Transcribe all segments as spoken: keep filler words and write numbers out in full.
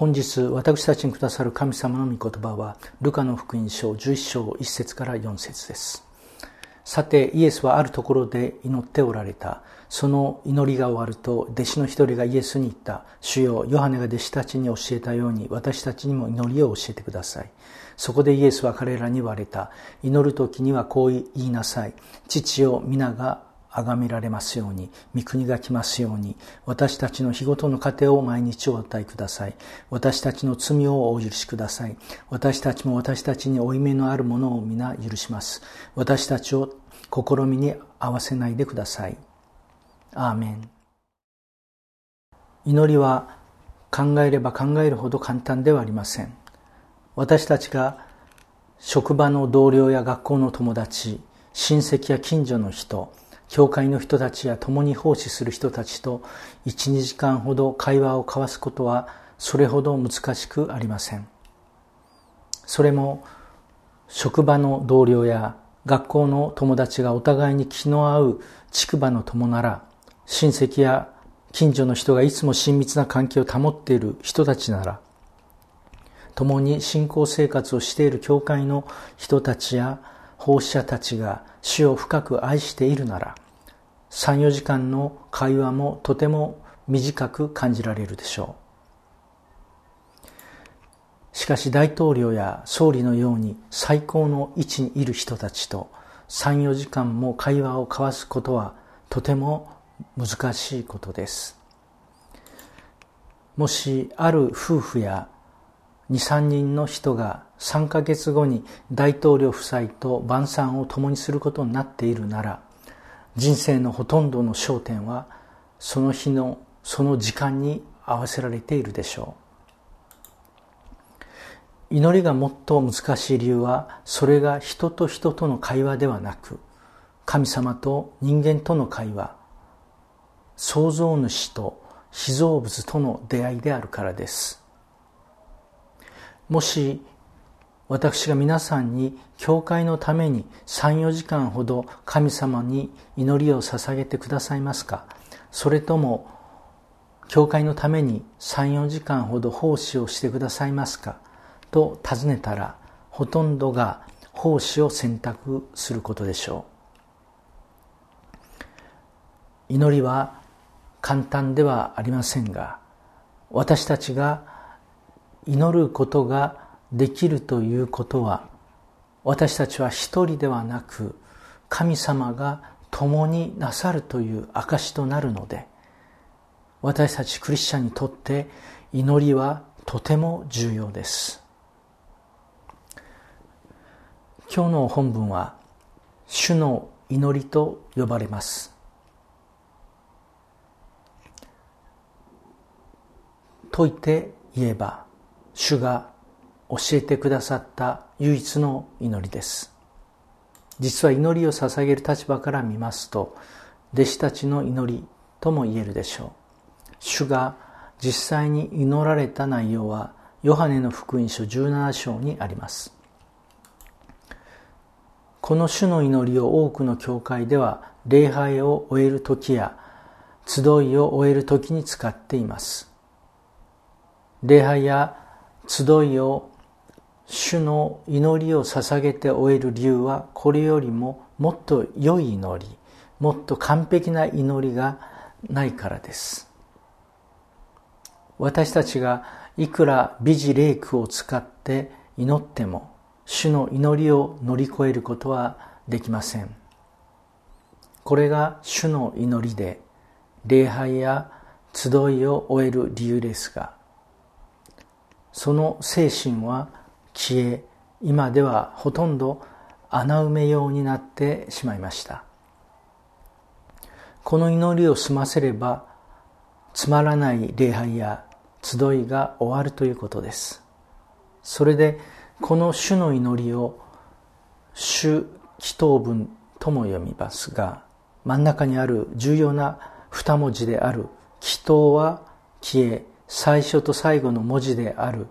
本日私たちにくださる神様の御言葉はルカの福音書じゅういっ章いち節からよん節です。さてイエスはあるところで祈っておられた。その祈りが終わると弟子の一人がイエスに言った。主よ、ヨハネが弟子たちに教えたように私たちにも祈りを教えてください。そこでイエスは彼らに言われた。祈る時にはこう言いなさい。父よ、皆が崇められますように、御国が来ますように、私たちの日ごとの糧を毎日お与えください。私たちの罪をお許しください。私たちも私たちに負い目のあるものを皆許します。私たちを試みに合わせないでください。アーメン。祈りは考えれば考えるほど簡単ではありません。私たちが職場の同僚や学校の友達、親戚や近所の人、教会の人たちや共に奉仕する人たちといち、にじかんほど会話を交わすことはそれほど難しくありません。それも職場の同僚や学校の友達がお互いに気の合う竹馬の友なら、親戚や近所の人がいつも親密な関係を保っている人たちなら、共に信仰生活をしている教会の人たちや奉仕者たちが主を深く愛しているなら、さん、よじかんの会話もとても短く感じられるでしょう。しかし大統領や総理のように最高の位置にいる人たちとさん、よじかんも会話を交わすことはとても難しいことです。もしある夫婦やに、さんにんの人がさんかげつごに大統領夫妻と晩餐を共にすることになっているなら、人生のほとんどの焦点はその日のその時間に合わせられているでしょう。祈りがもっと難しい理由は、それが人と人との会話ではなく、神様と人間との会話、創造主と被造物との出会いであるからです。もし私が皆さんに教会のためにさん、よじかんほど神様に祈りを捧げてくださいますか？それとも教会のためにさん、よじかんほど奉仕をしてくださいますかと尋ねたら、ほとんどが奉仕を選択することでしょう。祈りは簡単ではありませんが、私たちが祈ることができるということは、私たちは一人ではなく神様が共になさるという証となるので、私たちクリスチャンにとって祈りはとても重要です。今日の本文は主の祈りと呼ばれます。説いて言えば、主が教えてくださった唯一の祈りです。実は祈りを捧げる立場から見ますと、弟子たちの祈りとも言えるでしょう。主が実際に祈られた内容はヨハネの福音書じゅうなな章にあります。この主の祈りを多くの教会では礼拝を終える時や集いを終える時に使っています。礼拝や集いを主の祈りを捧げて終える理由は、これよりももっと良い祈り、もっと完璧な祈りがないからです。私たちがいくら美辞麗句を使って祈っても、主の祈りを乗り越えることはできません。これが主の祈りで、礼拝や集いを終える理由ですが、その精神は消え、今ではほとんど穴埋め用になってしまいました。この祈りを済ませれば、つまらない礼拝や集いが終わるということです。それでこの主の祈りを主祈祷文とも読みますが、真ん中にある重要な二文字である祈祷は消え、最初と最後の文字である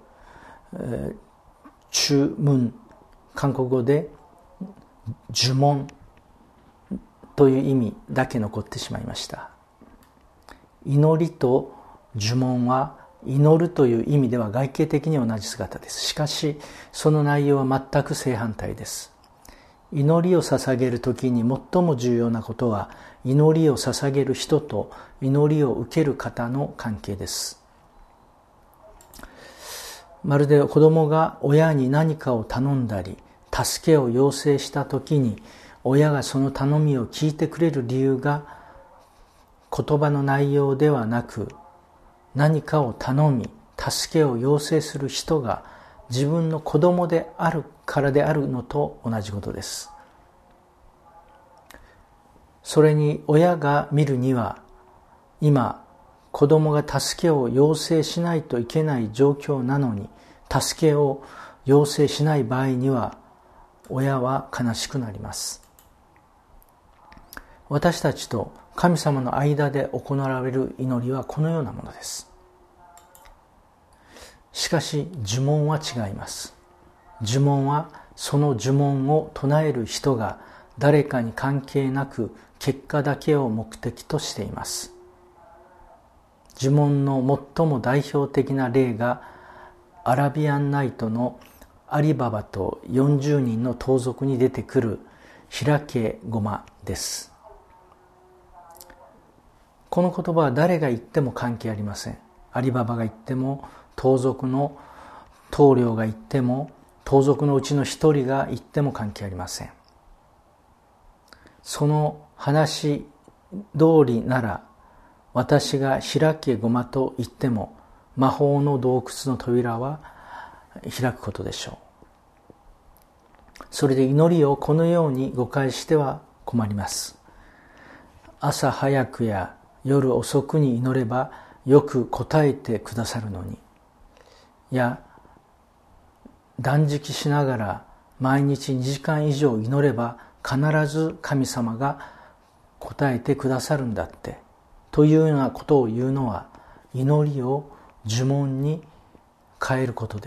注文、韓国語で呪文という意味だけ残ってしまいました。祈りと呪文は祈るという意味では外形的に同じ姿です。しかしその内容は全く正反対です。祈りを捧げるときに最も重要なことは、祈りを捧げる人と祈りを受ける方の関係です。まるで子供が親に何かを頼んだり助けを要請したときに、親がその頼みを聞いてくれる理由が言葉の内容ではなく、何かを頼み助けを要請する人が自分の子供であるからであるのと同じことです。それに親が見るには、今子供が助けを要請しないといけない状況なのに、助けを要請しない場合には親は悲しくなります。私たちと神様の間で行われる祈りはこのようなものです。しかし呪文は違います。呪文はその呪文を唱える人が誰かに関係なく結果だけを目的としています。呪文の最も代表的な例がアラビアンナイトのアリババとよんじゅうにんの盗賊に出てくる開けごまです。この言葉は誰が言っても関係ありません。アリババが言っても、盗賊の頭領が言っても、盗賊のうちの一人が言っても関係ありません。その話通りなら、私が開けごまと言っても魔法の洞窟の扉は開くことでしょう。それで祈りをこのように誤解しては困ります。朝早くや夜遅くに祈ればよく答えてくださるのに、や断食しながら毎日にじかん以上祈れば必ず神様が答えてくださるんだってというようなことを言うのは、祈りを呪文に変えることです。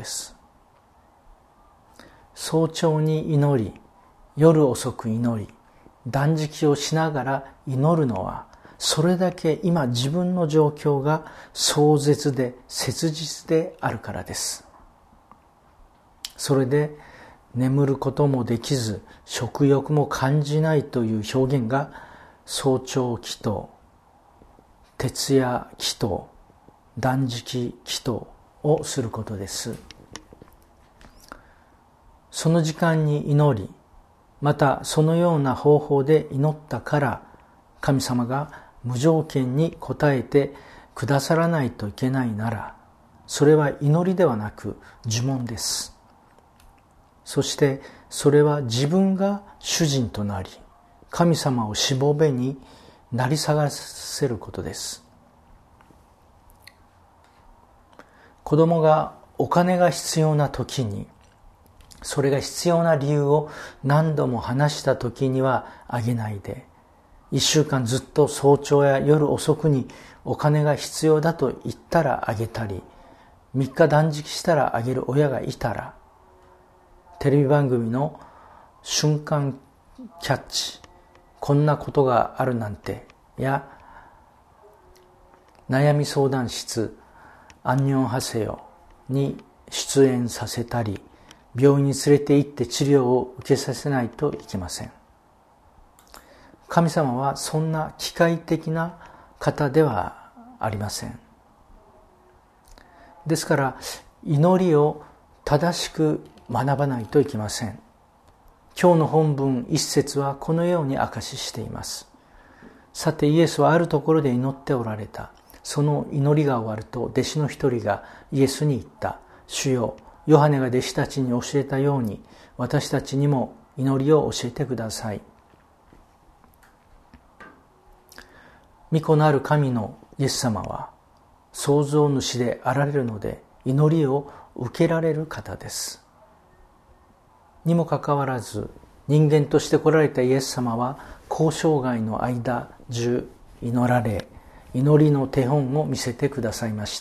早朝に祈り、夜遅く祈り、断食をしながら祈るのは、それだけ今自分の状況が壮絶で切実であるからです。それで眠ることもできず食欲も感じないという表現が早朝祈祷、徹夜祈祷、断食祈祷をすることです。その時間に祈り、またそのような方法で祈ったから神様が無条件に答えてくださらないといけないなら、それは祈りではなく呪文です。そしてそれは自分が主人となり、神様をしもべになり探せることです。子供がお金が必要な時に、それが必要な理由を何度も話した時にはあげないで、一週間ずっと早朝や夜遅くにお金が必要だと言ったらあげたり、三日断食したらあげる親がいたら、テレビ番組の瞬間キャッチ、こんなことがあるなんてや、悩み相談室アンニョンハセヨに出演させたり、病院に連れて行って治療を受けさせないといけません。神様はそんな機械的な方ではありません。ですから祈りを正しく学ばないといけません。今日の本文一節はこのように証ししています。さてイエスはあるところで祈っておられた。その祈りが終わると弟子の一人がイエスに言った。主よ、ヨハネが弟子たちに教えたように私たちにも祈りを教えてください。御子なる神のイエス様は創造主であられるので祈りを受けられる方です。にもかかわらず人間として来られたイエス様は交渉外の間中祈られ、祈りの手本を見せてくださいました。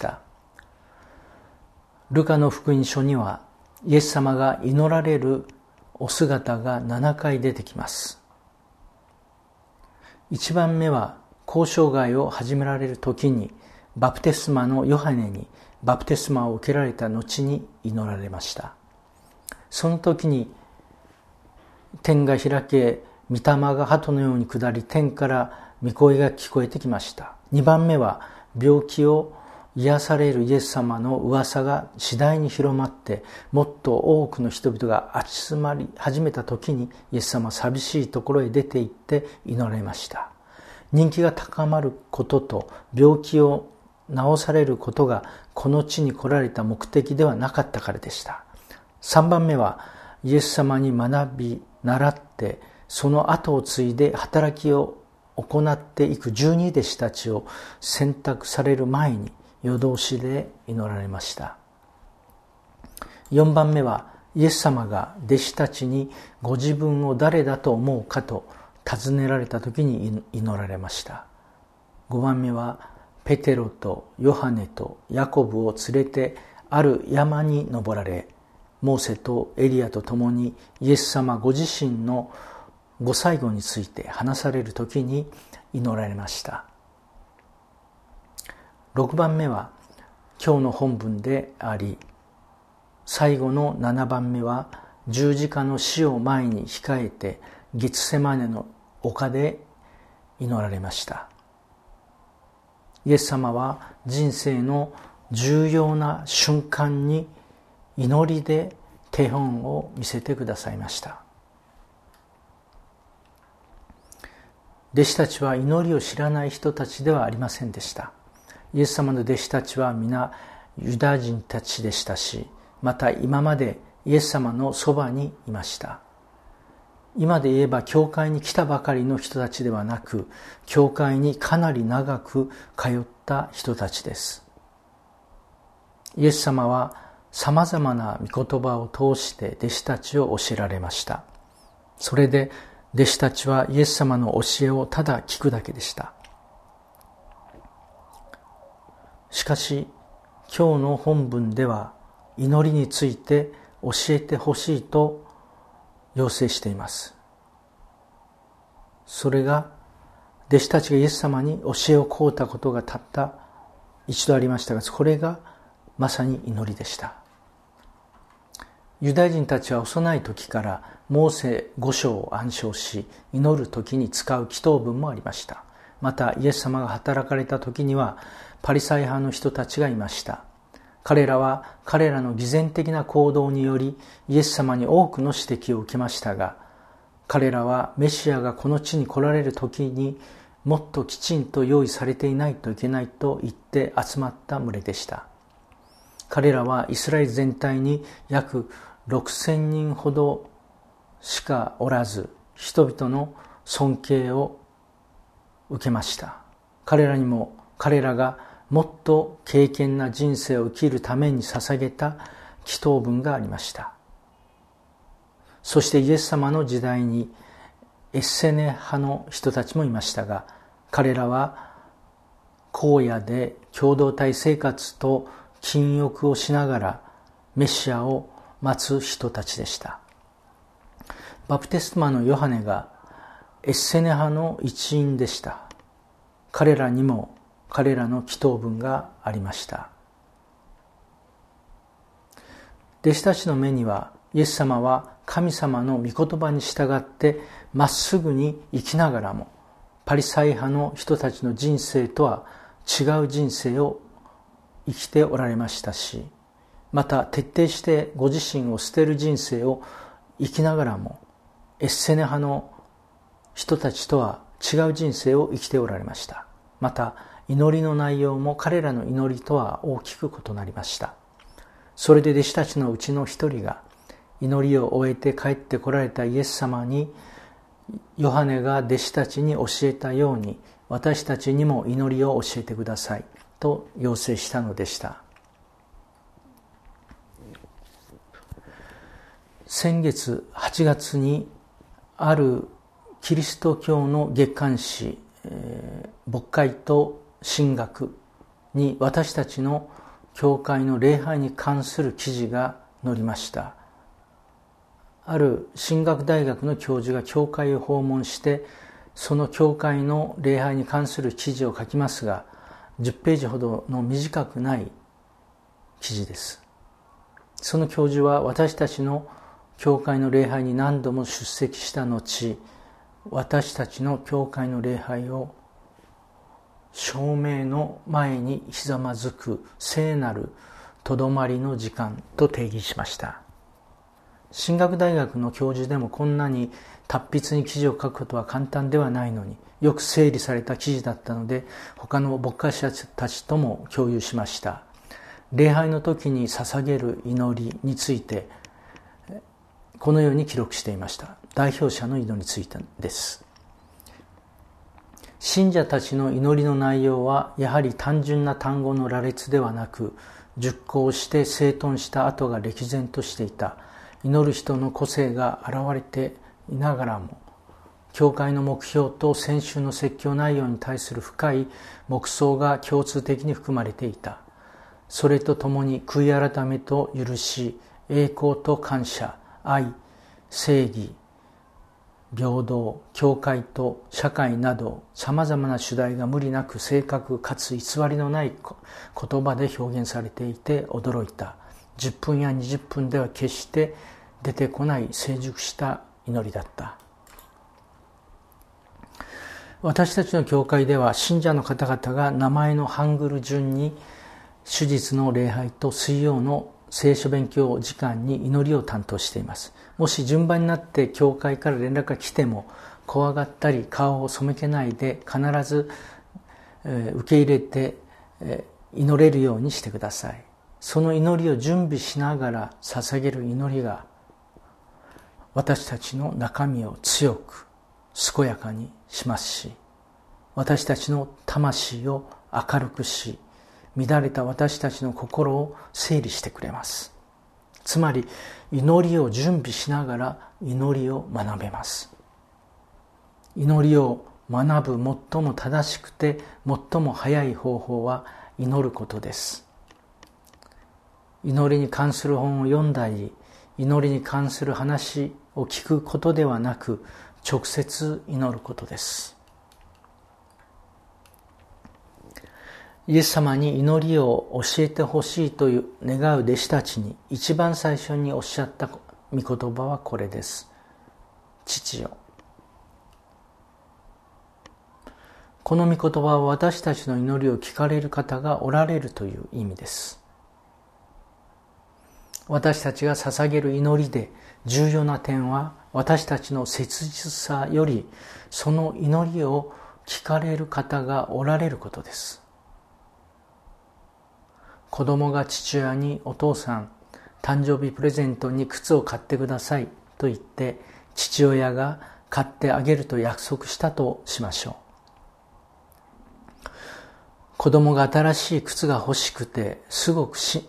ルカの福音書にはイエス様が祈られるお姿がななかい出てきます。いちばんめは交渉外を始められる時にバプテスマのヨハネにバプテスマを受けられた後に祈られました。その時に天が開け、御霊が鳩のように下り、天から御声が聞こえてきました。にばんめは病気を癒されるイエス様の噂が次第に広まって、もっと多くの人々が集まり始めた時に、イエス様は寂しいところへ出て行って祈られました。人気が高まることと病気を治されることがこの地に来られた目的ではなかったからでした。さんばんめはイエス様に学び習って、その後を継いで働きを行っていく十二弟子たちを選択される前に夜通しで祈られました。よんばんめはイエス様が弟子たちにご自分を誰だと思うかと尋ねられた時に祈られました。ごばんめはペテロとヨハネとヤコブを連れてある山に登られ、モーセとエリアと共にイエス様ご自身のご最後について話される時に祈られました。ろくばんめは今日の本文であり、最後のななばんめは十字架の死を前に控えてゲツセマネの丘で祈られました。イエス様は人生の重要な瞬間に祈りで手本を見せてくださいました。弟子たちは祈りを知らない人たちではありませんでした。イエス様の弟子たちは皆ユダヤ人たちでしたし、また今までイエス様のそばにいました。今で言えば教会に来たばかりの人たちではなく、教会にかなり長く通った人たちです。イエス様はさまざまな御言葉を通して弟子たちを教えられました。それで弟子たちはイエス様の教えをただ聞くだけでした。しかし今日の本文では祈りについて教えてほしいと要請しています。それが弟子たちがイエス様に教えを請うたことがたった一度ありましたが、これがまさに祈りでした。ユダヤ人たちは幼い時からモーセ五章を暗唱し、祈る時に使う祈祷文もありました。またイエス様が働かれた時にはパリサイ派の人たちがいました。彼らは彼らの偽善的な行動によりイエス様に多くの指摘を受けましたが、彼らはメシアがこの地に来られる時にもっときちんと用意されていないといけないと言って集まった群れでした。彼らはイスラエル全体に約ろくせんにんほどしかおらず、人々の尊敬を受けました。彼らにも彼らがもっと敬虔な人生を生きるために捧げた祈祷文がありました。そしてイエス様の時代にエッセネ派の人たちもいましたが、彼らは荒野で共同体生活と禁欲をしながらメシアを待つ人たちでした。バプテスマのヨハネがエッセネ派の一員でした。彼らにも彼らの祈祷文がありました。弟子たちの目にはイエス様は神様の御言葉に従ってまっすぐに生きながらも、パリサイ派の人たちの人生とは違う人生を生きておられましたし、また徹底してご自身を捨てる人生を生きながらも、エッセネ派の人たちとは違う人生を生きておられました。また祈りの内容も彼らの祈りとは大きく異なりました。それで弟子たちのうちの一人が祈りを終えて帰ってこられたイエス様に、ヨハネが弟子たちに教えたように私たちにも祈りを教えてくださいと要請したのでした。先月はちがつにあるキリスト教の月刊誌、えー、牧会と神学に私たちの教会の礼拝に関する記事が載りました。ある神学大学の教授が教会を訪問して、その教会の礼拝に関する記事を書きますが、 じゅっページほどの短くない記事です。その教授は私たちの教会の礼拝に何度も出席した後、私たちの教会の礼拝を照明の前にひざまずく聖なるとどまりの時間と定義しました。神学大学の教授でもこんなに達筆に記事を書くことは簡単ではないのに、よく整理された記事だったので、他の牧会者たちとも共有しました。礼拝の時に捧げる祈りについて、このように記録していました。代表者の祈りについてです。信者たちの祈りの内容は、やはり単純な単語の羅列ではなく、熟考して整頓した跡が歴然としていた。祈る人の個性が現れていながらも、教会の目標と先週の説教内容に対する深い黙想が共通的に含まれていた。それとともに悔い改めと許し、栄光と感謝、愛、正義、平等、教会と社会などさまざまな主題が無理なく正確かつ偽りのない言葉で表現されていて驚いた。じゅっぷんやにじゅっぷんでは決して出てこない成熟した祈りだった。私たちの教会では信者の方々が名前のハングル順に主日の礼拝と水曜の聖書勉強時間に祈りを担当しています。もし順番になって教会から連絡が来ても怖がったり顔を背けないで必ず受け入れて祈れるようにしてください。その祈りを準備しながら捧げる祈りが私たちの中身を強く健やかにしますし、私たちの魂を明るくし、乱れた私たちの心を整理してくれます。つまり祈りを準備しながら祈りを学べます。祈りを学ぶ最も正しくて最も早い方法は祈ることです。祈りに関する本を読んだり、祈りに関する話を聞くことではなく、直接祈ることです。イエス様に祈りを教えてほしいという願う弟子たちに一番最初におっしゃった御言葉はこれです。父よ。この御言葉は私たちの祈りを聞かれる方がおられるという意味です。私たちが捧げる祈りで重要な点は、私たちの切実さよりその祈りを聞かれる方がおられることです。子供が父親に、お父さん、誕生日プレゼントに靴を買ってくださいと言って、父親が買ってあげると約束したとしましょう。子供が新しい靴が欲しくて、すごくし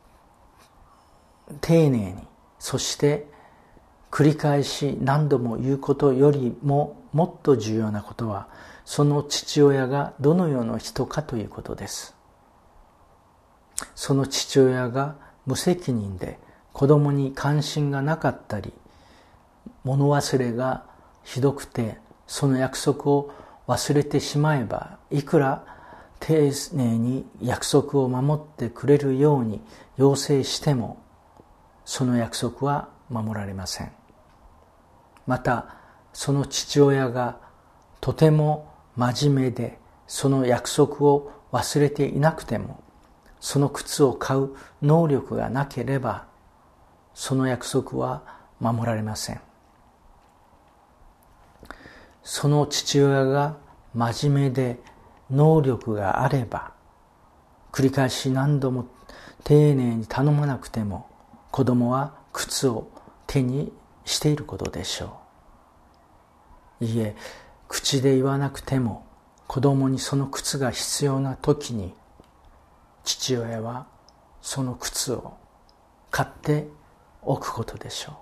丁寧に、そして繰り返し何度も言うことよりももっと重要なことは、その父親がどのような人かということです。その父親が無責任で子供に関心がなかったり、物忘れがひどくてその約束を忘れてしまえば、いくら丁寧に約束を守ってくれるように要請しても、その約束は守られません。またその父親がとても真面目でその約束を忘れていなくても、その靴を買う能力がなければ、その約束は守られません。その父親が真面目で能力があれば、繰り返し何度も丁寧に頼まなくても、子供は靴を手にしていることでしょう。いいえ、口で言わなくても、子供にその靴が必要な時に、父親はその靴を買っておくことでしょう。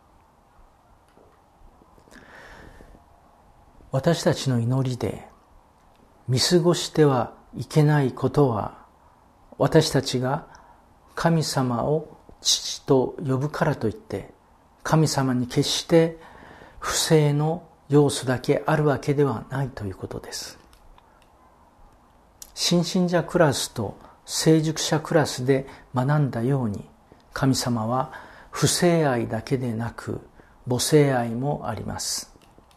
私たちの祈りで見過ごしてはいけないことは、私たちが神様を父と呼ぶからといって、神様に決して不正の要素だけあるわけではないということです。 新信者クラスと成熟者クラスで学んだように、神様は父性愛だけでなく母性愛もあります。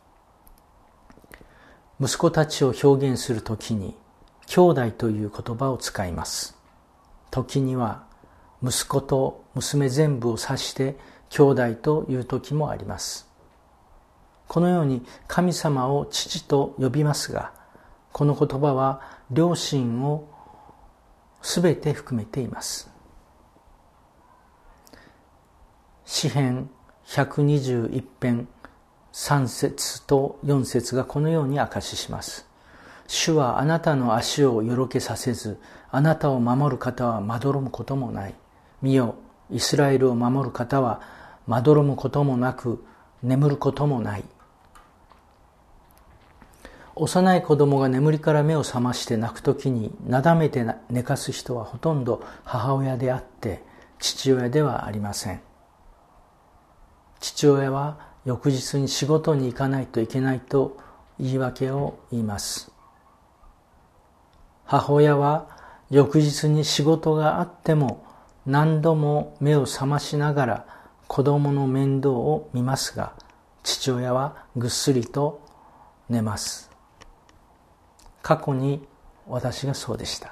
息子たちを表現するときに兄弟という言葉を使います。時には息子と娘全部を指して兄弟という時もあります。このように神様を父と呼びますが、この言葉は両親をすべて含めています。詩編ひゃくにじゅういち編さん節とよん節がこのように証しします。主はあなたの足をよろけさせず、あなたを守る方はまどろむこともない。見よ、イスラエルを守る方はまどろむこともなく、眠ることもない。幼い子供が眠りから目を覚まして泣くときになだめて寝かす人はほとんど母親であって父親ではありません。父親は翌日に仕事に行かないといけないと言い訳を言います。母親は翌日に仕事があっても何度も目を覚ましながら子供の面倒を見ますが、父親はぐっすりと寝ます。過去に私がそうでした。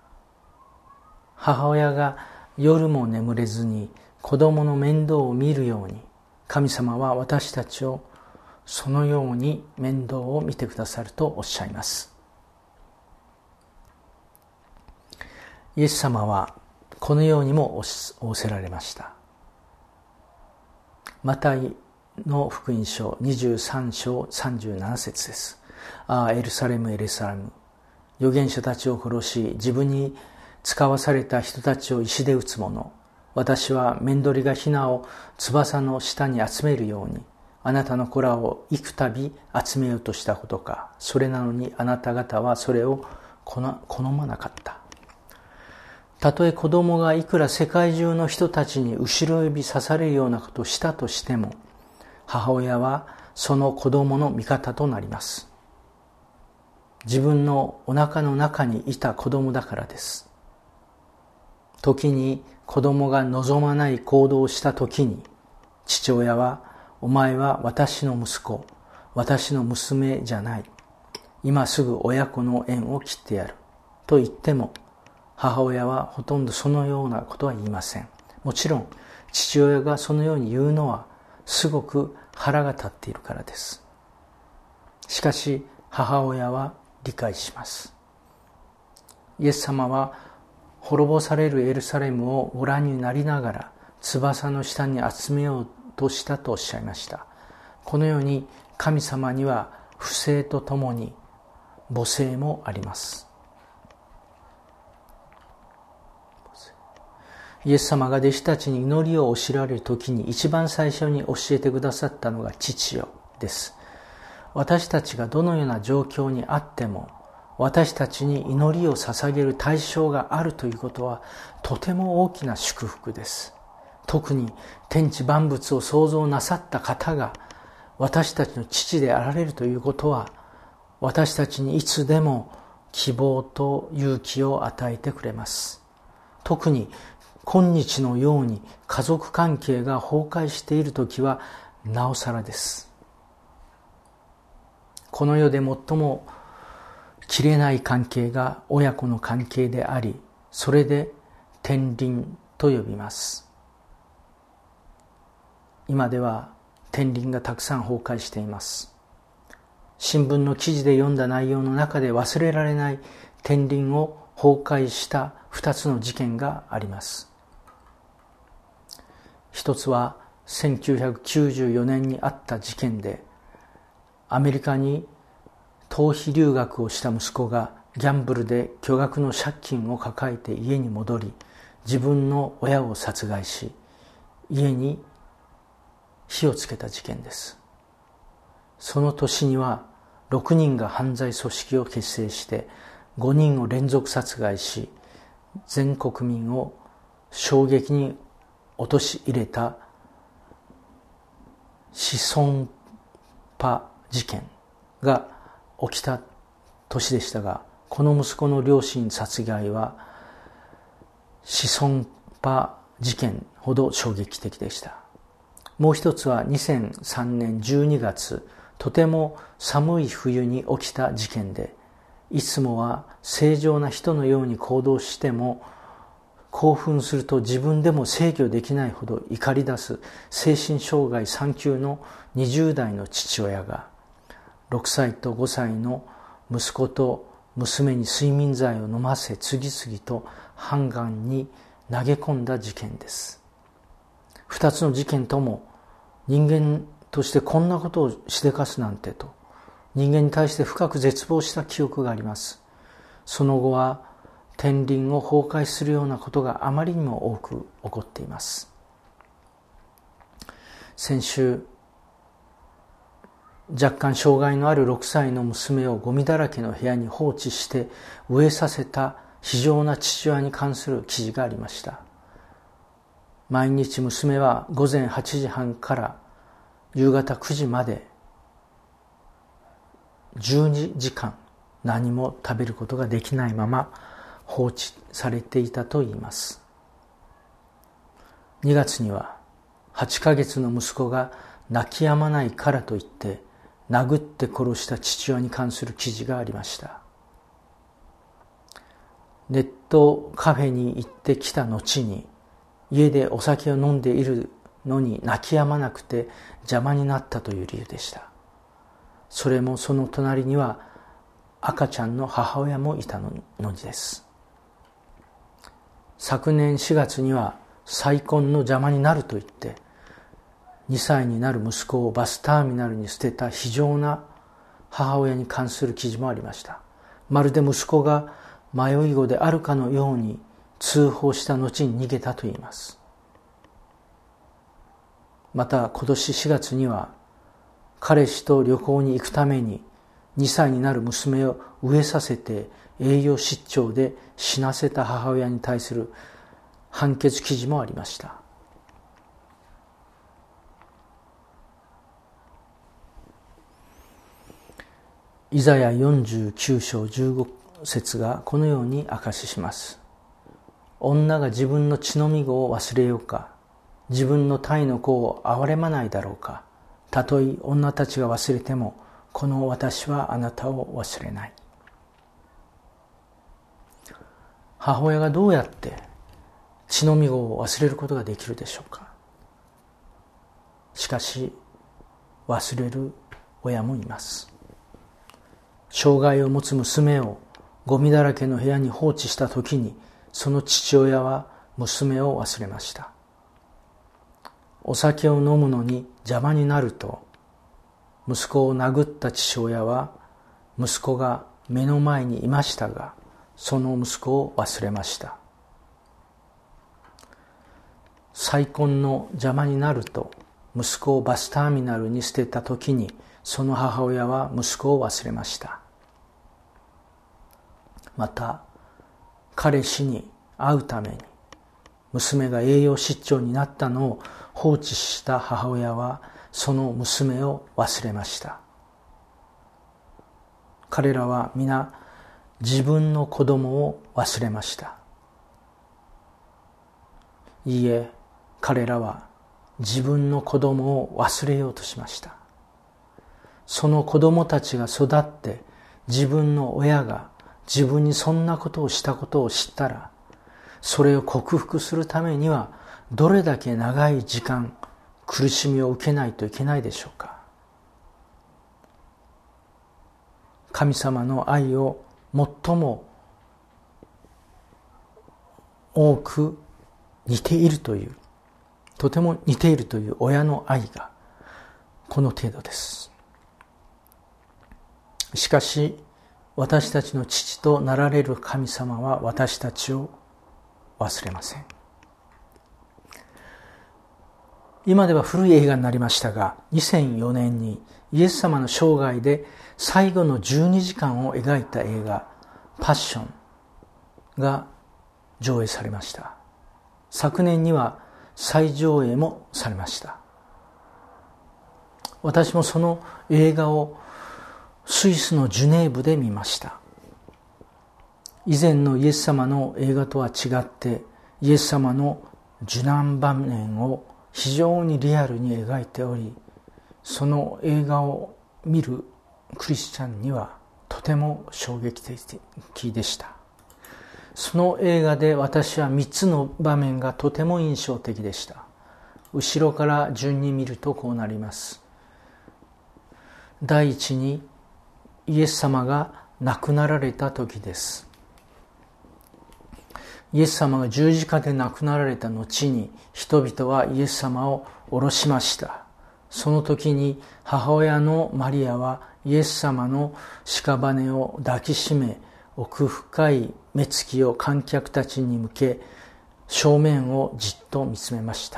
母親が夜も眠れずに子供の面倒を見るように、神様は私たちをそのように面倒を見てくださるとおっしゃいます。イエス様はこのようにも仰せられました。マタイの福音書にじゅうさん章さんじゅうなな節です。ああ、エルサレムエルサレム、預言者たちを殺し自分に使わされた人たちを石で打つ者、私は面取りがヒナを翼の下に集めるようにあなたの子らを幾度集めようとしたことか。それなのにあなた方はそれを好まなかった。たとえ子供がいくら世界中の人たちに後ろ指刺されるようなことをしたとしても、母親はその子供の味方となります。自分のお腹の中にいた子供だからです。時に子供が望まない行動をした時に、父親はお前は私の息子、私の娘じゃない、今すぐ親子の縁を切ってやると言っても、母親はほとんどそのようなことは言いません。もちろん父親がそのように言うのはすごく腹が立っているからです。しかし母親は理解します。イエス様は滅ぼされるエルサレムをご覧になりながら翼の下に集めようとしたとおっしゃいました。このように神様には父性とともに母性もあります。イエス様が弟子たちに祈りを教えられる時に一番最初に教えてくださったのが父よです。私たちがどのような状況にあっても、私たちに祈りを捧げる対象があるということはとても大きな祝福です。特に天地万物を創造なさった方が私たちの父であられるということは、私たちにいつでも希望と勇気を与えてくれます。特に今日のように家族関係が崩壊しているときはなおさらです。この世で最も切れない関係が親子の関係であり、それで天倫と呼びます。今では天倫がたくさん崩壊しています。新聞の記事で読んだ内容の中で忘れられない天倫を崩壊した二つの事件があります。一つはせんきゅうひゃくきゅうじゅうよねんにあった事件で、アメリカに逃避留学をした息子がギャンブルで巨額の借金を抱えて家に戻り、自分の親を殺害し、家に火をつけた事件です。その年にはろくにんが犯罪組織を結成してごにんを連続殺害し、全国民を衝撃に陥れた子孫パ事件が起きた年でしたが、 この息子の両親殺害は子孫パ事件ほど衝撃的でした。もう一つはにせんさんねんじゅうにがつ、とても寒い冬に起きた事件で、いつもは正常な人のように行動しても、興奮すると自分でも制御できないほど怒り出す精神障害さん級のにじゅうだいの父親が、ろくさいとごさいの息子と娘に睡眠剤を飲ませ、次々とハンガンに投げ込んだ事件です。二つの事件とも人間としてこんなことをしでかすなんてと、人間に対して深く絶望した記憶があります。その後は天輪を崩壊するようなことがあまりにも多く起こっています。先週、若干障害のあるろくさいの娘をゴミだらけの部屋に放置して飢えさせた非情な父親に関する記事がありました。毎日娘は午前はちじはんから夕方くじまでじゅうにじかん何も食べることができないまま放置されていたといいます。にがつにははちかげつの息子が泣き止まないからといって殴って殺した父親に関する記事がありました。ネットカフェに行ってきた後に家でお酒を飲んでいるのに泣き止まなくて邪魔になったという理由でした。それもその隣には赤ちゃんの母親もいたのにです。昨年しがつには再婚の邪魔になると言ってにさいになる息子をバスターミナルに捨てた非情な母親に関する記事もありました。まるで息子が迷い子であるかのように通報した後に逃げたといいます。また今年しがつには彼氏と旅行に行くためににさいになる娘を飢えさせて栄養失調で死なせた母親に対する判決記事もありました。イザヤよんじゅうきゅうしょうじゅうごせつがこのように証しします。女が自分の血のみ子を忘れようか、自分の胎の子を憐れまないだろうか。たとえ女たちが忘れても、この私はあなたを忘れない。母親がどうやって血のみ子を忘れることができるでしょうか。しかし忘れる親もいます。障害を持つ娘をゴミだらけの部屋に放置したときに、その父親は娘を忘れました。お酒を飲むのに邪魔になると、息子を殴った父親は息子が目の前にいましたが、その息子を忘れました。再婚の邪魔になると、息子をバスターミナルに捨てたときに、その母親は息子を忘れました。また、彼氏に会うために娘が栄養失調になったのを放置した母親はその娘を忘れました。彼らは皆自分の子供を忘れました。いいえ、彼らは自分の子供を忘れようとしました。その子供たちが育って自分の親が自分にそんなことをしたことを知ったら、それを克服するためにはどれだけ長い時間苦しみを受けないといけないでしょうか。神様の愛を最も多く似ているという、とても似ているという親の愛がこの程度です。しかし私たちの父となられる神様は私たちを忘れません。今では古い映画になりましたが、にせんよねんにイエス様の生涯で最後のじゅうにじかんを描いた映画パッションが上映されました。昨年には再上映もされました。私もその映画をスイスのジュネーブで見ました。 以前のイエス様の映画とは違って、イエス様の受難場面を非常にリアルに描いており、その映画を見るクリスチャンにはとても衝撃的でした。その映画で私はみっつの場面がとても印象的でした。後ろから順に見るとこうなります。第一に、イエス様が亡くなられた時です。イエス様が十字架で亡くなられた後に、人々はイエス様を下ろしました。その時に母親のマリアはイエス様の屍を抱きしめ、奥深い目つきを観客たちに向け、正面をじっと見つめました。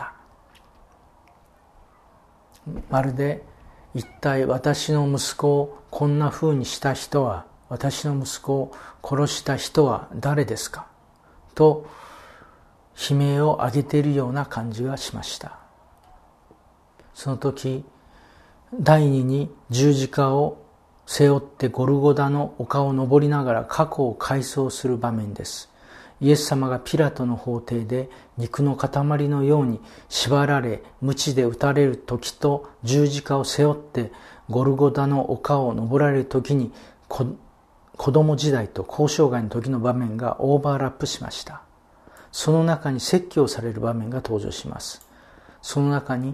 まるで、一体私の息子をこんな風にした人は、私の息子を殺した人は誰ですかと悲鳴を上げているような感じがしました。その時、第二に十字架を背負ってゴルゴダの丘を登りながら過去を回想する場面です。イエス様がピラトの法廷で肉の塊のように縛られ、鞭で打たれる時と十字架を背負ってゴルゴダの丘を登られる時に、子供時代と交渉外の時の場面がオーバーラップしました。その中に説教される場面が登場します。その中に、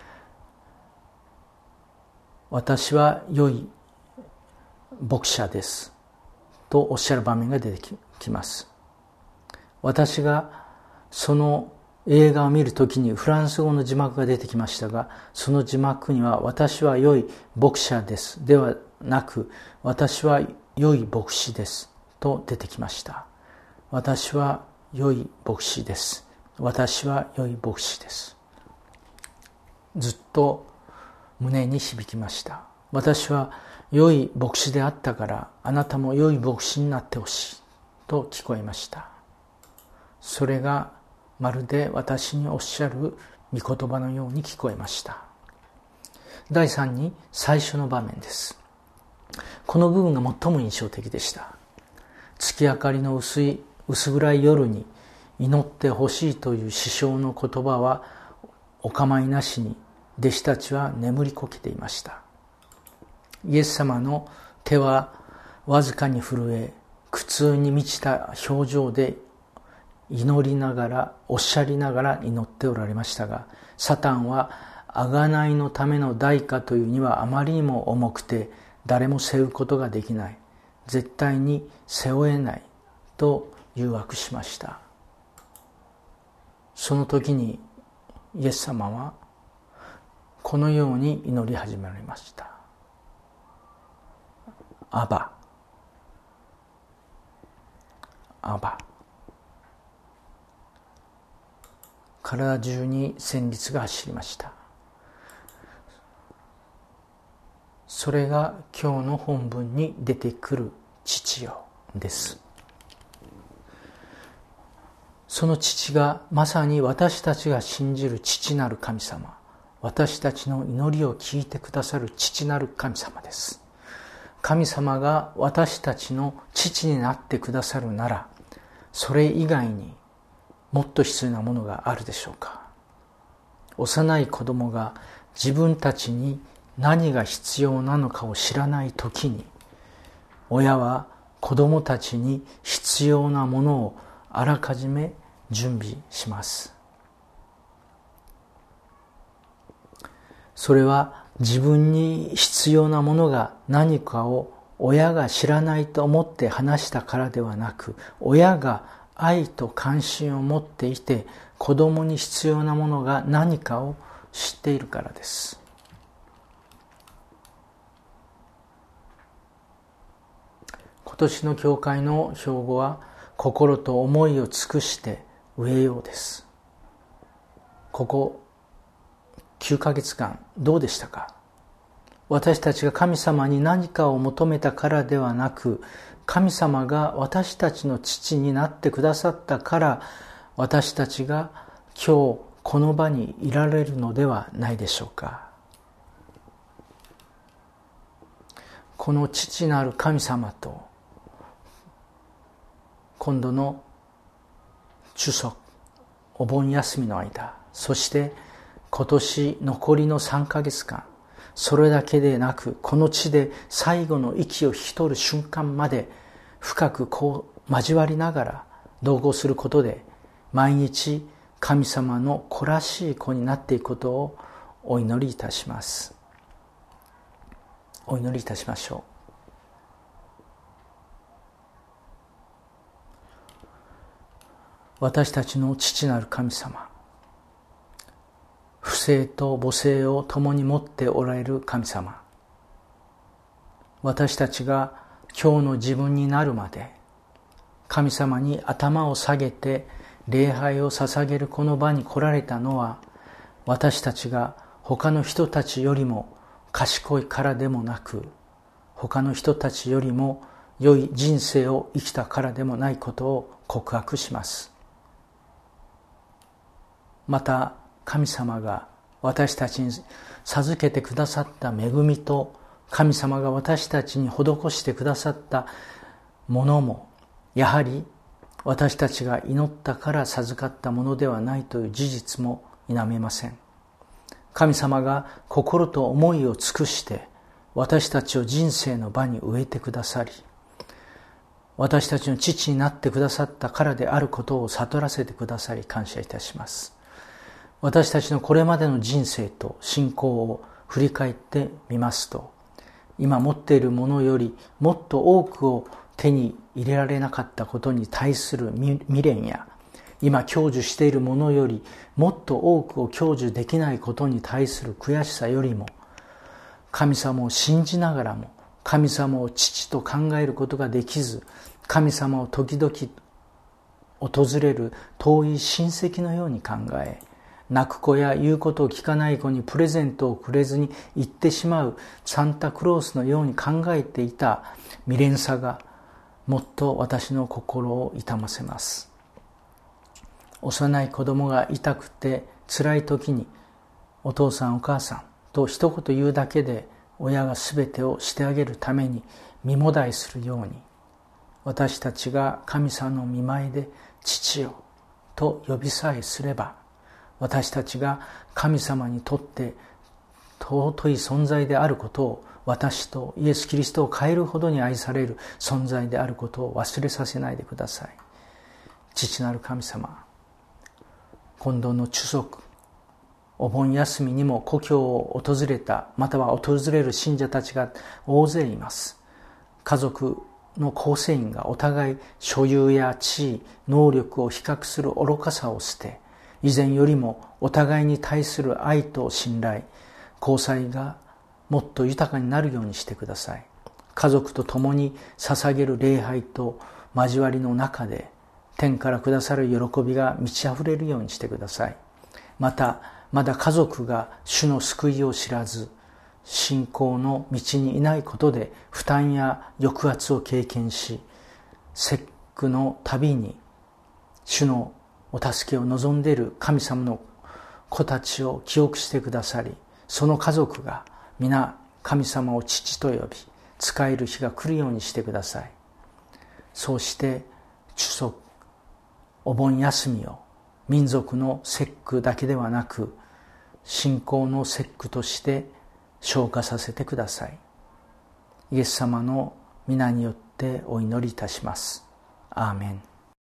私は良い牧者ですとおっしゃる場面が出てきます。私がその映画を見るときにフランス語の字幕が出てきましたが、その字幕には私は良い牧者ですではなく、私は良い牧師ですと出てきました。私は良い牧師です。私は良い牧師です。ずっと胸に響きました。私は良い牧師であったから、あなたも良い牧師になってほしいと聞こえました。それがまるで私におっしゃる御言葉のように聞こえました。だいさんに、最初の場面です。この部分が最も印象的でした。月明かりの薄い薄暗い夜に祈ってほしいという師匠の言葉はお構いなしに、弟子たちは眠りこけていました。イエス様の手はわずかに震え、苦痛に満ちた表情で祈りながら、おっしゃりながら祈っておられましたが、サタンは贖いのための代価というにはあまりにも重くて、誰も背負うことができない、絶対に背負えないと誘惑しました。その時にイエス様はこのように祈り始められました。アバ、アバ。体中に旋律が走りました。それが今日の本文に出てくる父よです。その父がまさに私たちが信じる父なる神様、私たちの祈りを聞いてくださる父なる神様です。神様が私たちの父になってくださるなら、それ以外にもっと必要なものがあるでしょうか。幼い子供が自分たちに何が必要なのかを知らないときに、親は子供たちに必要なものをあらかじめ準備します。それは自分に必要なものが何かを親が知らないと思って話したからではなく、親が愛と関心を持っていて、子供に必要なものが何かを知っているからです。今年の教会の標語は、心と思いを尽くして植えようです。ここきゅうかげつかんどうでしたか？私たちが神様に何かを求めたからではなく、神様が私たちの父になってくださったから、私たちが今日この場にいられるのではないでしょうか。この父なる神様と今度のchu석、お盆休みの間、そして今年残りのさんかげつかん、それだけでなくこの地で最後の息を引き取る瞬間まで深くこう交わりながら同行することで、毎日神様の子らしい子になっていくことをお祈りいたします。お祈りいたしましょう。私たちの父なる神様、父性と母性を共に持っておられる神様、私たちが今日の自分になるまで神様に頭を下げて礼拝を捧げるこの場に来られたのは、私たちが他の人たちよりも賢いからでもなく、他の人たちよりも良い人生を生きたからでもないことを告白します。また神様が私たちに授けてくださった恵みと、神様が私たちに施してくださったものも、やはり私たちが祈ったから授かったものではないという事実も否めません。神様が心と思いを尽くして私たちを人生の場に植えてくださり、私たちの父になってくださったからであることを悟らせてくださり感謝いたします。私たちのこれまでの人生と信仰を振り返ってみますと、今持っているものよりもっと多くを手に入れられなかったことに対する未練や、今享受しているものよりもっと多くを享受できないことに対する悔しさよりも、神様を信じながらも神様を父と考えることができず、神様を時々訪れる遠い親戚のように考え、泣く子や言うことを聞かない子にプレゼントをくれずに行ってしまうサンタクロースのように考えていた未練さがもっと私の心を痛ませます。幼い子供が痛くて辛い時に、お父さんお母さんと一言言うだけで親が全てをしてあげるために身もだえするように、私たちが神様の御前で父よと呼びさえすれば、私たちが神様にとって尊い存在であることを、私とイエス・キリストを変えるほどに愛される存在であることを忘れさせないでください。父なる神様、今度のchu석、お盆休みにも故郷を訪れた、または訪れる信者たちが大勢います。家族の構成員がお互い所有や地位、能力を比較する愚かさを捨て、以前よりもお互いに対する愛と信頼、交際がもっと豊かになるようにしてください。家族と共に捧げる礼拝と交わりの中で、天からくださる喜びが満ち溢れるようにしてください。また、まだ家族が主の救いを知らず、信仰の道にいないことで負担や抑圧を経験し、節句のたびに主のお助けを望んでいる神様の子たちを記憶してくださり、その家族が皆神様を父と呼び仕える日が来るようにしてください。そうしてchu석、お盆休みを民族の節句だけではなく、信仰の節句として昇華させてください。イエス様の皆によってお祈りいたします。アーメン。